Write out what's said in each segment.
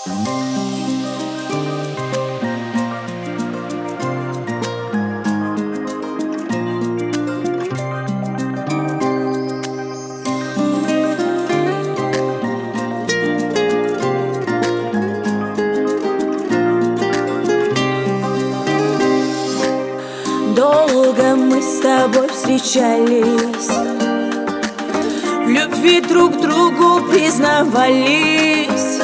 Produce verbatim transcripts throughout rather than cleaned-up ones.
Долго мы с тобой встречались, в любви друг другу признавались.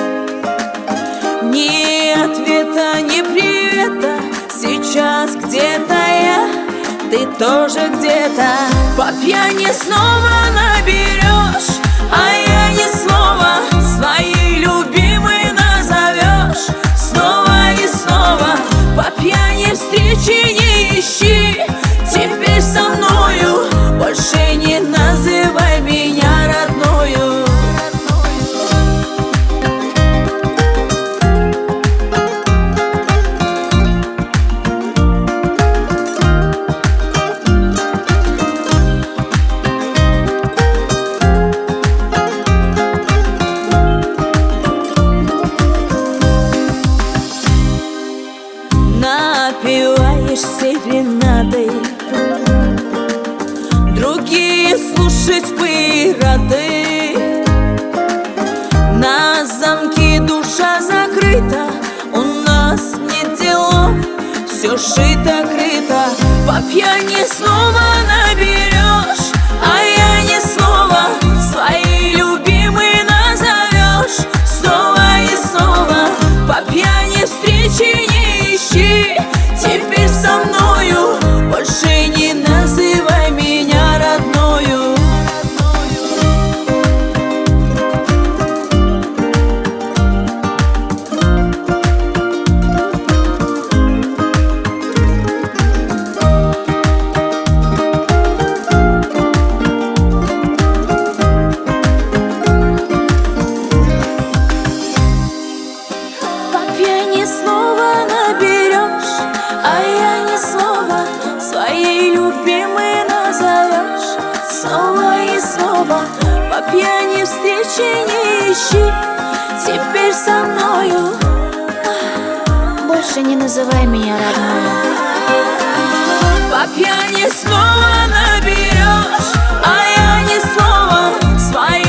Ни ответа, ни привета, сейчас где-то я, ты тоже где-то. По пьяни снова наберешь, а я ни слова своей любимой назовешь. Снова и снова по пьяни встречи не ищи. Теперь со мною больше не называй меня родною. Напиваешь серенады, другие слушать бы рады. На замке душа закрыта, у нас нет делов, все шито-крыто. По пьяни снова наберешь, а я ни слова своей любимой назовешь. Снова и снова по пьяни встречи не ищи. Теперь со мною больше не называй меня родною. По пьяни снова наберешь, а я ни слова своей любимой назовешь. Снова и снова по пьяни встречи не ищи. Теперь со мною больше не называй меня родною. По пьяни снова наберешь, а я ни слова своей